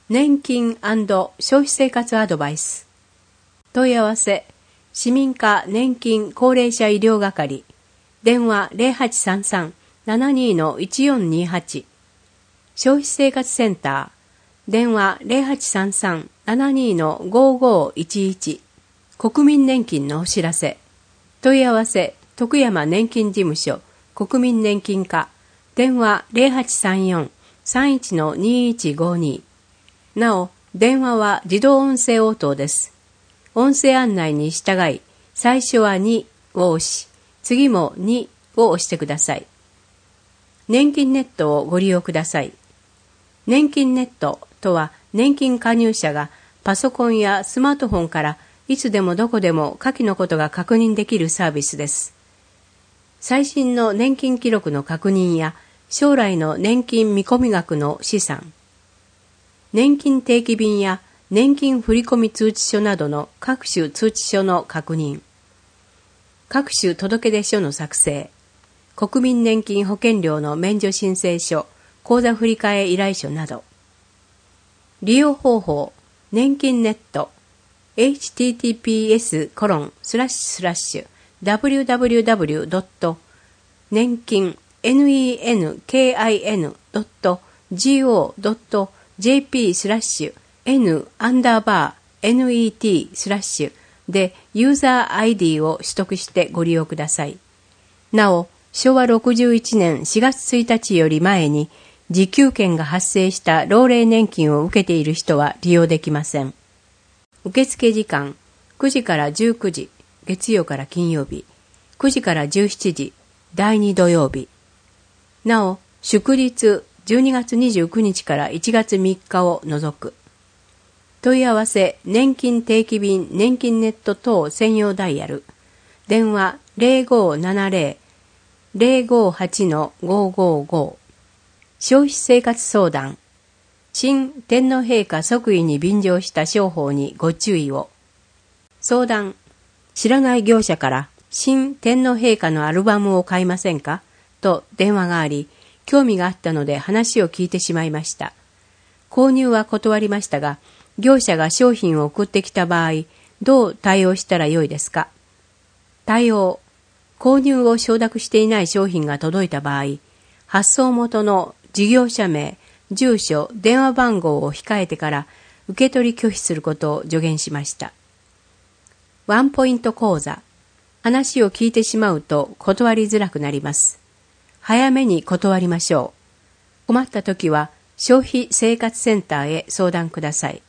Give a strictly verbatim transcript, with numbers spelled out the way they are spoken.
年金&消費生活アドバイス。問い合わせ、市民課年金高齢者医療係、電話 ゼロはちさんさん ななにー いちよんにはち、消費生活センター、電話 ゼロはちさんさん ななにー ごごいちいち、国民年金のお知らせ。問い合わせ、徳山年金事務所、国民年金課、電話 ゼロはちさんよん さんいちのにいちごに。なお、電話は自動音声応答です。音声案内に従い、最初はにを押し、次もにを押してください。年金ネットをご利用ください。年金ネットとは、年金加入者がパソコンやスマートフォンからいつでもどこでも下記のことが確認できるサービスです。最新の年金記録の確認や将来の年金見込み額の試算、年金定期便や年金振込通知書などの各種通知書の確認、各種届出書の作成、国民年金保険料の免除申請書、口座振替依頼書など。利用方法、年金ネット、エイチティーティーピーエスコロンスラッシュスラッシュダブリューダブリューダブリュードット年金 ネンキンドットジーオードットジェーピー スラッシュ n アンダーバー net スラッシュでユーザー アイディー を取得してご利用ください。なお、しょうわろくじゅういちねんしがつついたちより前に受給権が発生した老齢年金を受けている人は利用できません。受付時間、くじからじゅうくじ、月曜から金曜日、くじからじゅうしちじ、だいに土曜日。なお、祝日、じゅうにがつにじゅうくにちからいちがつみっかを除く。問い合わせ、年金定期便、年金ネット等専用ダイヤル。電話 ゼロごーななゼロ ゼロごーはちのごーごーごー。消費生活相談。新天皇陛下即位に便乗した商法にご注意を。相談。知らない業者から新天皇陛下のアルバムを買いませんかと電話があり、興味があったので話を聞いてしまいました。購入は断りましたが、業者が商品を送ってきた場合、どう対応したらよいですか？対応。購入を承諾していない商品が届いた場合、発送元の事業者名、住所、電話番号を控えてから受け取り拒否することを助言しました。ワンポイント講座。話を聞いてしまうと断りづらくなります。早めに断りましょう。困った時は消費生活センターへ相談ください。